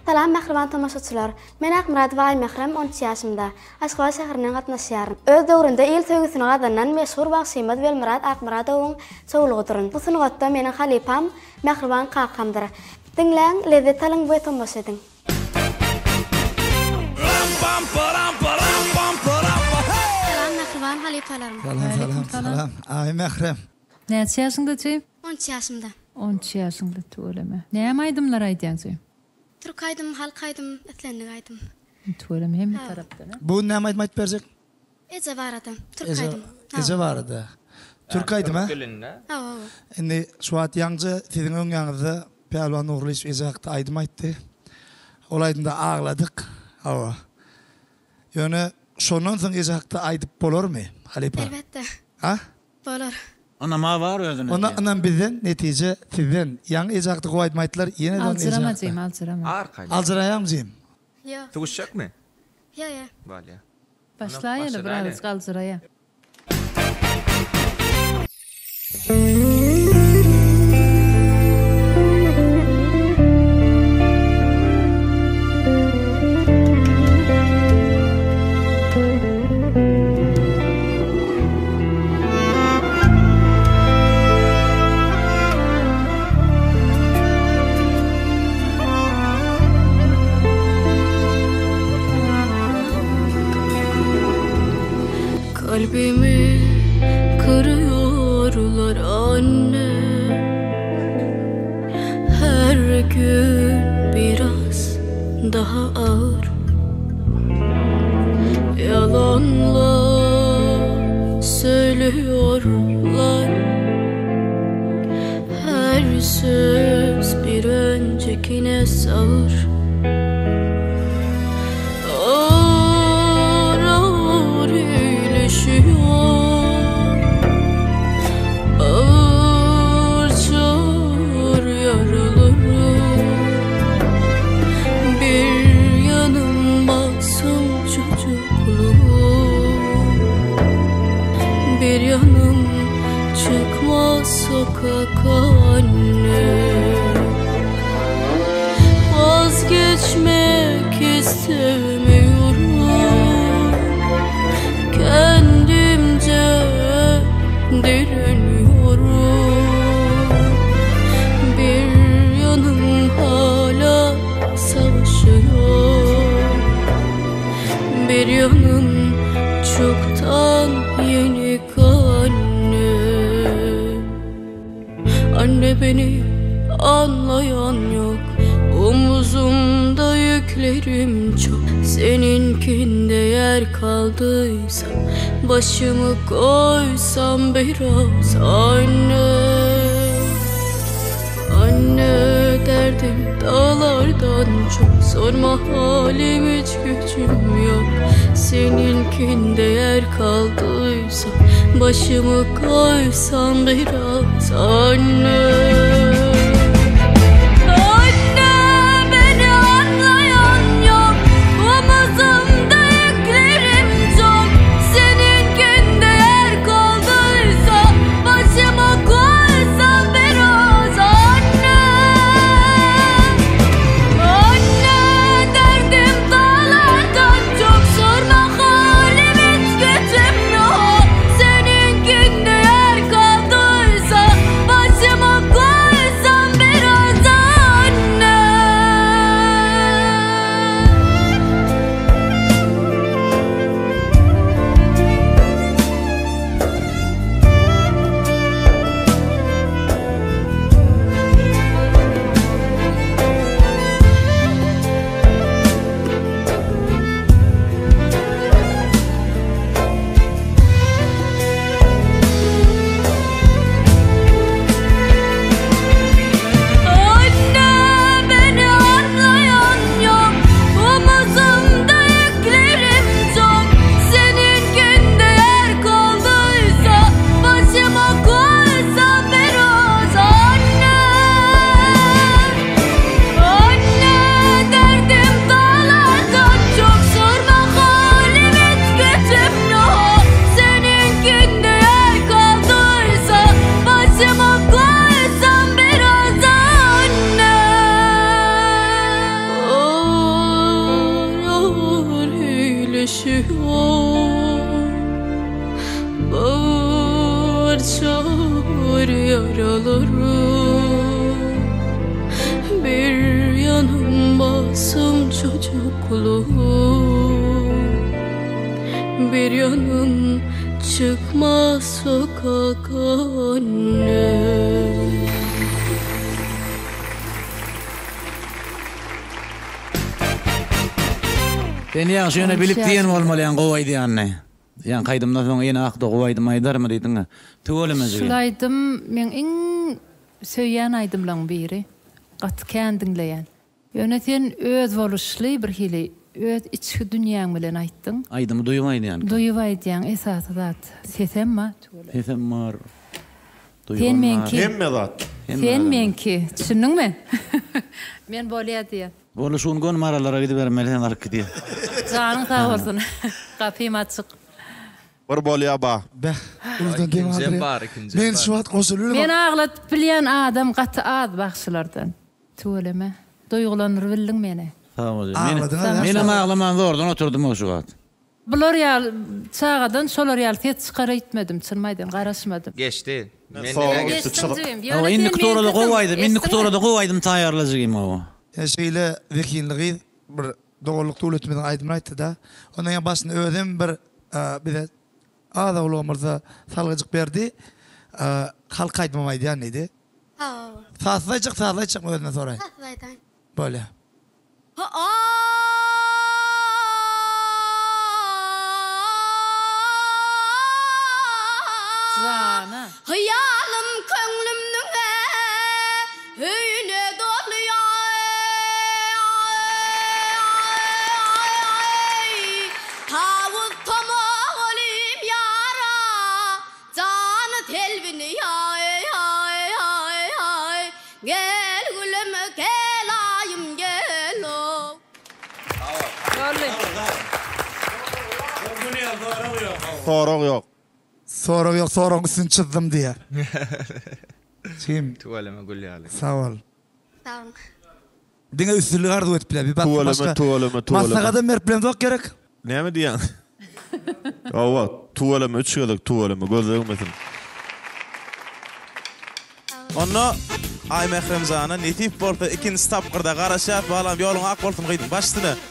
Salam mehriban tamaşaçylar. Men Akmurad Vay Mehrem 13 ýaşymda. Aşgabat şäheriniň gatnaşýarym. Öz döwründe il töwgüsini gadanan meşhur Bagşymad Welmurad Akmuradowyň çowlugy durun. Bu sungatda meniň halipam Mehriban Kakamdyr. Dinläň, lezzet alyň bu tamaşa edin. Salam Mehriban halipalarym. Salam. Ay Mehrem. Näçe ýaşyňdaçy? 13 ýaşymda. 13 ýaşyňda töweleme. Näme aýdymlar aýdýaňsy? Türk aýdym, halk aýdym, etlenlik aýdym. Töweleme hem tarapdan. Bu näme aýtmaýt berjek? Ece barada. Türk aýdym. Ece barada. Türk aýdym ha? Ha. Indi şu wagt ýaňjy siziň öňňizde Pehliwan Nurlyş ece hakda aýdym aýtdy. Ol aýdymda ağladyk. Hawa. Ýöne şondan soň ece hakda aýdyp bolarmy? Halipa. Elbetde. Ha? Bolar. Ona ma var özüne. Ondan bizden netije sizden ýaňy ece hakda goýmaýtdylar, ýene de Alçıramajym. Arkaydı. Alçıraýamjym. Yo. Tuguşacak mı? Yo. Vale. Başlaýaly biraz galçyraya. Kalbimi kırıyorlar anne. Her gün biraz daha ağır. Yalanlar söylüyorlar. Her söz bir öncekine sağır. Ağır yaralarım. Bir yanım masum çocukluğum, bir yanım çıkmaz sokak anne. Vazgeçmek istemiyorum, kendimce direniyorum. Bir yanım hala savaşıyor, bir yanım çoktan yenik anne. Anne beni anlayan yok, omuzumda yüklerim çok. Seninkinde yer kaldıysa başımı koysam biraz anne. Anne derdim dağlardan çok, sorma halim hiç gücüm yok. Seninkinde yer kaldıysa başımı koysam biraz anne. Başıma koy yokluğu, bir yanım çıkmaz sokak anne. Seni yaxşı yöne bilip diyen olmalı yan kovay diyanne. Yan kaydımdan sonra yine akda kovaydım aydar mı deydin ha? Tüvelemez. Şulaydım men iň söýýän aýdymlaryň biri. Gat kendinleýän. Yöneten öz boluşly bir hili öz içki dünýäň bilen aýtdyň. Aydımı duyumaydı yani. Duýubaýdýan esasy zat. Sesemma? Sesem var. Sen menki. Hemme zat. Sen menki. Düşündiňmi? Men bolýar diýen. Boluşun gon maralara gidip bermeli sen arık diye. Janyň sag bolsun. Gapym açyk. Bir bolýa ba. Be. Uzdan dem adre. Men şu wagt goşulur. Men aglat bilýän adam gaty az bagşylardan. Töweleme. Duýgulanır bildiň meni. Tamam. Ağladın. Benim ağlaman zordan oturdum o şuat. Bular ýal çağadan solar ýal tet çykara gitmedim, çyrmaýdan garaşmadım. Geçti. Ama inni kutorada kovaydım. İnni kutorada kovaydım taýarlajygym o. Şeýle wekinligi bir dogurluk döwletimiň aýdymyny aýtdy da. Ondan ýa başyny özüm bir bize ada ulgamyrda salgyjyk berdi. Halk aýdmamaýdy ýa neydi? Sazlaýjyk özüne soraý. Böyle. Zana. Hayalim köňlümniň hüýne dolýar. Tawuk tomoq olim yara, jany telbini gel gülüm gel ayım gel o. Sorag ýok. Sorag ýok, sorag üstün çyzdym diýe. Kim? Tuvaleme gülýärli. Sağ ol. Sağ ol. Diňe üstünligi arzu etip bile. Bir bak başka. Tuvaleme. Maslahada mertbilen zok gerek. Näme diýän? Awa, tuvaleme 3 ýyllyk tuvaleme gözlegmesin. Onda Ay Mehrem Zana netip bolsa ikinci tapgyrda garaşap balam ýoluň ak bolsun gydyň başdyny.